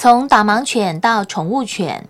从导盲犬到宠物犬，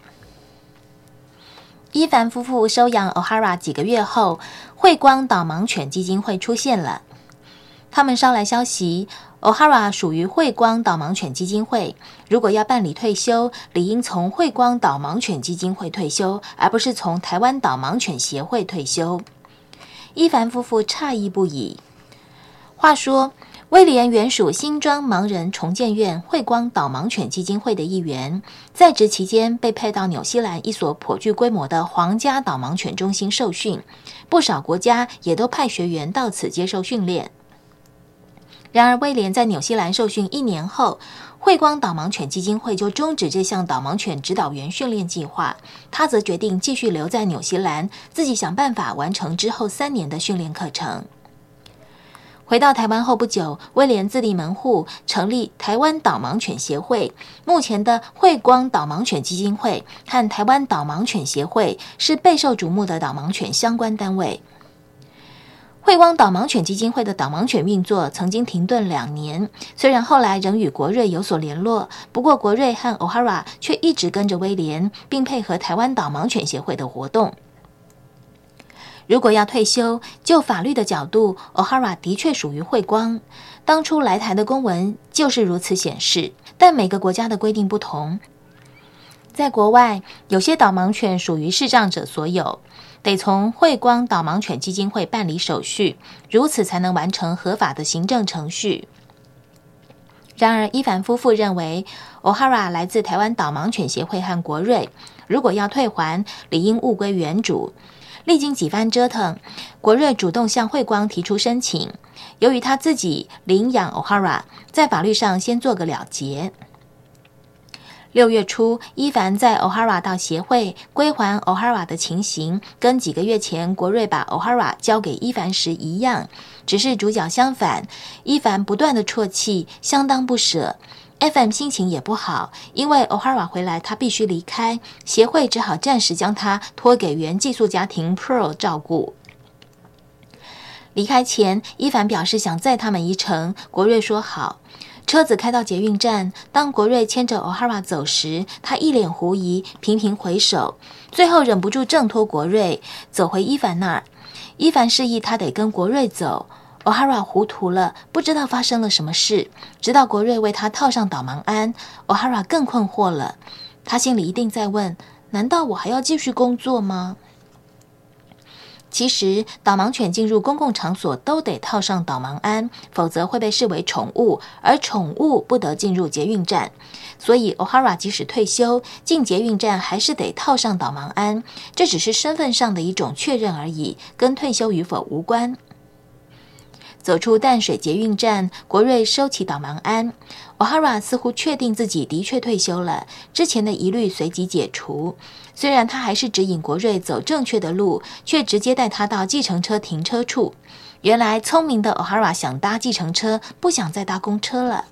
伊凡夫妇收养 O'Hara 几个月后，慧光导盲犬基金会出现了。他们捎来消息， O'Hara 属于慧光导盲犬基金会，如果要办理退休，理应从慧光导盲犬基金会退休，而不是从台湾导盲犬协会退休。伊凡夫妇诧异不已。话说，威廉原属新庄盲人重建院慧光导盲犬基金会的一员，在职期间被派到纽西兰一所颇具规模的皇家导盲犬中心受训，不少国家也都派学员到此接受训练。然而，威廉在纽西兰受训1年后，慧光导盲犬基金会就终止这项导盲犬指导员训练计划，他则决定继续留在纽西兰，自己想办法完成之后3年的训练课程。回到台湾后不久，威廉自立门户，成立台湾导盲犬协会。目前的慧光导盲犬基金会和台湾导盲犬协会是备受瞩目的导盲犬相关单位。慧光导盲犬基金会的导盲犬运作曾经停顿2年，虽然后来仍与国瑞有所联络，不过国瑞和 O'Hara 却一直跟着威廉，并配合台湾导盲犬协会的活动。如果要退休，就法律的角度 ，O'Hara 的确属于慧光。当初来台的公文就是如此显示，但每个国家的规定不同。在国外，有些导盲犬属于视障者所有，得从慧光导盲犬基金会办理手续，如此才能完成合法的行政程序。然而，伊凡夫妇认为 ，O'Hara 来自台湾导盲犬协会和国瑞，如果要退还，理应物归原主。历经几番折腾，国瑞主动向慧光提出申请。由于他自己领养 O'Hara， 在法律上先做个了结。6月初，伊凡在 O'Hara 到协会归还 O'Hara 的情形，跟几个月前国瑞把 O'Hara 交给伊凡时一样，只是主角相反。伊凡不断的啜泣，相当不舍。FM 心情也不好，因为 O'Hara 回来他必须离开，协会只好暂时将他托给原寄宿家庭 Pearl 照顾。离开前，伊凡表示想载他们一程，国瑞说好。车子开到捷运站，当国瑞牵着 O'Hara 走时，他一脸狐疑，频频回首，最后忍不住挣脱国瑞，走回伊凡那儿。伊凡示意他得跟国瑞走。O'Hara 糊涂了，不知道发生了什么事，直到国瑞为他套上导盲鞍， O'Hara 更困惑了。他心里一定在问，难道我还要继续工作吗？其实，导盲犬进入公共场所都得套上导盲鞍，否则会被视为宠物，而宠物不得进入捷运站。所以 O'Hara 即使退休，进捷运站还是得套上导盲鞍，这只是身份上的一种确认而已，跟退休与否无关。走出淡水捷运站，国瑞收起导盲鞍。O'Hara 似乎确定自己的确退休了，之前的疑虑随即解除。虽然他还是指引国瑞走正确的路，却直接带他到计程车停车处。原来聪明的 O'Hara 想搭计程车，不想再搭公车了。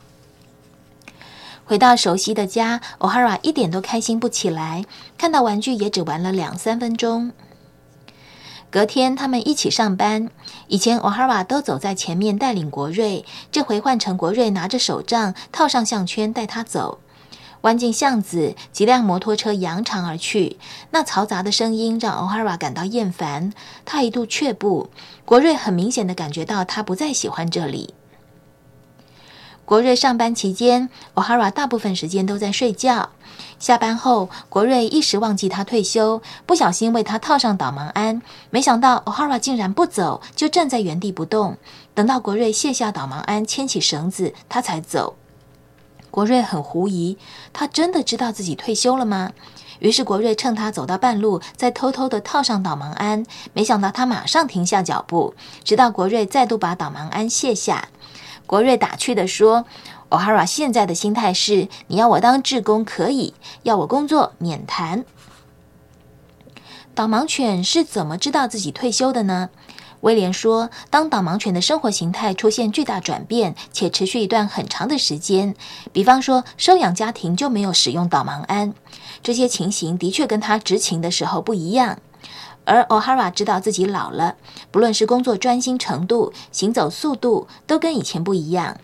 回到熟悉的家， O'Hara 一点都开心不起来，看到玩具也只玩了2-3分钟。隔天他们一起上班，以前 O'Hara 都走在前面带领国瑞，这回换成国瑞拿着手杖，套上项圈带他走。弯进巷子，几辆摩托车扬长而去，那嘈杂的声音让 O'Hara 感到厌烦，他一度却步。国瑞很明显的感觉到他不再喜欢这里。国瑞上班期间， O'Hara 大部分时间都在睡觉。下班后，国瑞一时忘记他退休，不小心为他套上导盲鞍，没想到 O'Hara 竟然不走，就站在原地不动。等到国瑞卸下导盲鞍，牵起绳子，他才走。国瑞很狐疑，他真的知道自己退休了吗？于是国瑞趁他走到半路，再偷偷的套上导盲鞍，没想到他马上停下脚步，直到国瑞再度把导盲鞍卸下。国瑞打趣地说，O'Hara 现在的心态是，你要我当志工可以，要我工作免谈。导盲犬是怎么知道自己退休的呢？威廉说，当导盲犬的生活形态出现巨大转变，且持续一段很长的时间，比方说收养家庭就没有使用导盲鞍，这些情形的确跟他执勤的时候不一样。而 O'Hara 知道自己老了，不论是工作专心程度、行走速度，都跟以前不一样。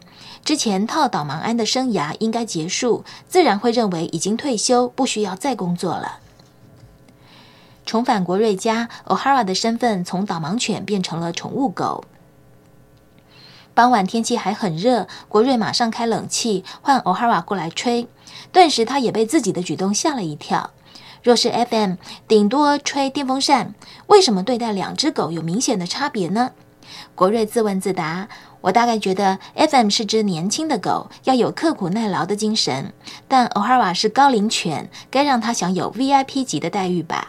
之前套导盲鞍的生涯应该结束，自然会认为已经退休，不需要再工作了。重返国瑞家， O'Hara 的身份从导盲犬变成了宠物狗。傍晚天气还很热，国瑞马上开冷气，换 O'Hara 过来吹，顿时他也被自己的举动吓了一跳。若是 FM， 顶多吹电风扇，为什么对待两只狗有明显的差别呢？国瑞自问自答，我大概觉得 FM 是只年轻的狗，要有刻苦耐劳的精神，但 O'Hara 是高龄犬，该让它享有 VIP 级的待遇吧。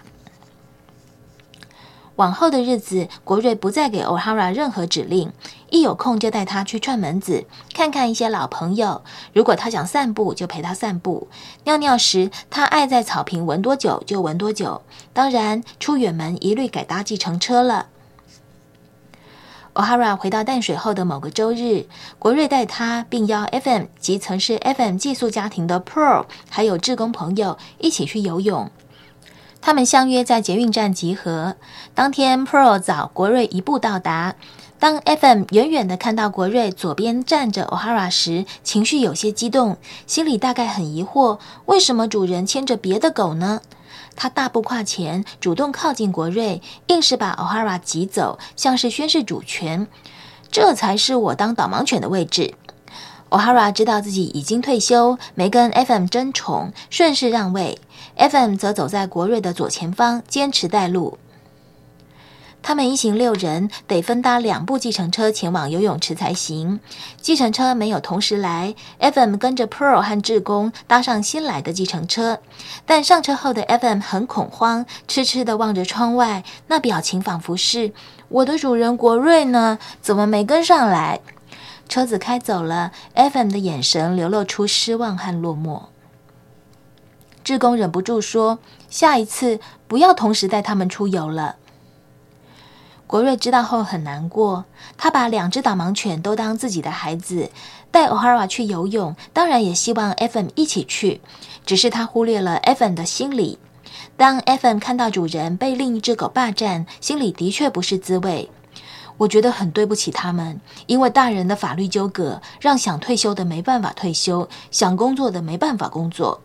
往后的日子，国瑞不再给 O'Hara 任何指令，一有空就带他去串门子，看看一些老朋友。如果他想散步，就陪他散步。尿尿时，他爱在草坪闻多久就闻多久。当然，出远门一律改搭计程车了。O'Hara 回到淡水后的某个周日，国瑞带他，并邀 FM 及曾是 FM 寄宿家庭的 Pearl 还有志工朋友一起去游泳。他们相约在捷运站集合。当天 Pearl 早国瑞一步到达。当 FM 远远地看到国瑞左边站着 O'Hara 时，情绪有些激动，心里大概很疑惑，为什么主人牵着别的狗呢？他大步跨前，主动靠近国瑞，硬是把 O'Hara 挤走，像是宣示主权。这才是我当导盲犬的位置。O'Hara 知道自己已经退休，没跟 FM 争宠，顺势让位。FM 则走在国瑞的左前方，坚持带路。他们一行6人得分搭2部计程车前往游泳池才行。计程车没有同时来， FM 跟着 Pearl 和志工搭上新来的计程车，但上车后的 FM 很恐慌，痴痴地望着窗外，那表情仿佛是我的主人国瑞呢？怎么没跟上来？车子开走了， FM 的眼神流露出失望和落寞。志工忍不住说，下一次不要同时带他们出游了。国瑞知道后很难过，他把2只导盲犬都当自己的孩子，带 O'Hara 去游泳，当然也希望 FM 一起去，只是他忽略了 FM 的心理。当 FM 看到主人被另一只狗霸占，心里的确不是滋味。我觉得很对不起他们，因为大人的法律纠葛，让想退休的没办法退休，想工作的没办法工作。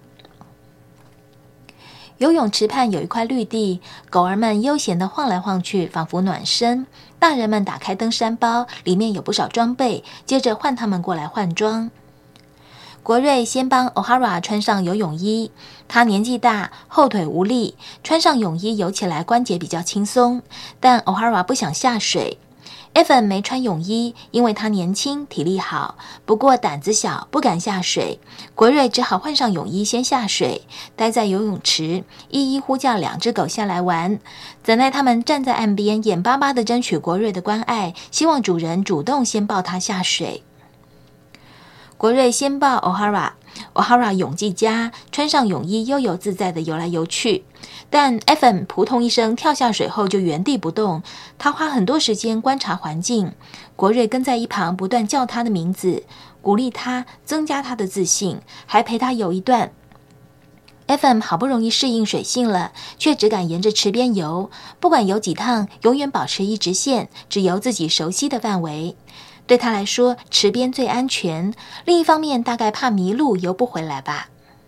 游泳池畔有一块绿地，狗儿们悠闲地晃来晃去，仿佛暖身。大人们打开登山包，里面有不少装备，接着换他们过来换装。国瑞先帮 O'Hara 穿上游泳衣，他年纪大，后腿无力，穿上泳衣游起来关节比较轻松，但 O'Hara 不想下水。FM 没穿泳衣，因为他年轻，体力好，不过胆子小，不敢下水。国瑞只好换上泳衣先下水，待在游泳池，一一呼叫2只狗下来玩。怎奈他们站在岸边，眼巴巴地争取国瑞的关爱，希望主人主动先抱他下水。国瑞先抱 O'Hara 泳技佳，穿上泳衣悠游自在地游来游去。但 FM 扑通一声跳下水后就原地不动，他花很多时间观察环境。国瑞跟在一旁不断叫他的名字，鼓励他，增加他的自信，还陪他游一段。FM 好不容易适应水性了，却只敢沿着池边游，不管游几趟，永远保持一直线，只游自己熟悉的范围。对他来说，池边最安全，另一方面大概怕迷路游不回来吧。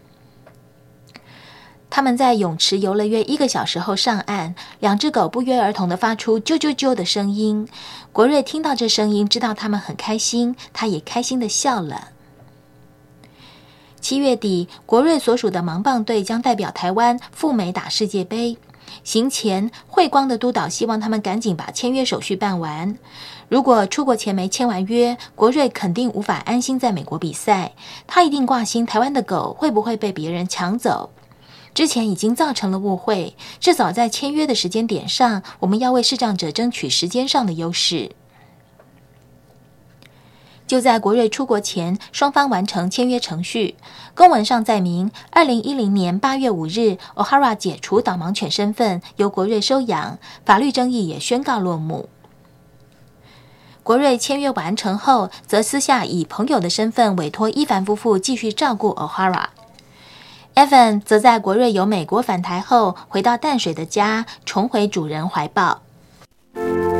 他们在泳池游了约1个小时后上岸，2只狗不约而同地发出啾啾啾的声音。国瑞听到这声音，知道他们很开心，他也开心地笑了。7月底，国瑞所属的盲棒队将代表台湾赴美打世界杯。行前，慧光的督导希望他们赶紧把签约手续办完。如果出国前没签完约，国瑞肯定无法安心在美国比赛。他一定挂心台湾的狗会不会被别人抢走。之前已经造成了误会，至少在签约的时间点上，我们要为视障者争取时间上的优势。就在国瑞出国前，双方完成签约程序。公文上载明，2010年8月5日 ，O'Hara 解除导盲犬身份，由国瑞收养，法律争议也宣告落幕。国瑞签约完成后，则私下以朋友的身份委托伊凡夫妇继续照顾 O'Hara。Evan 则在国瑞由美国返台后，回到淡水的家，重回主人怀抱。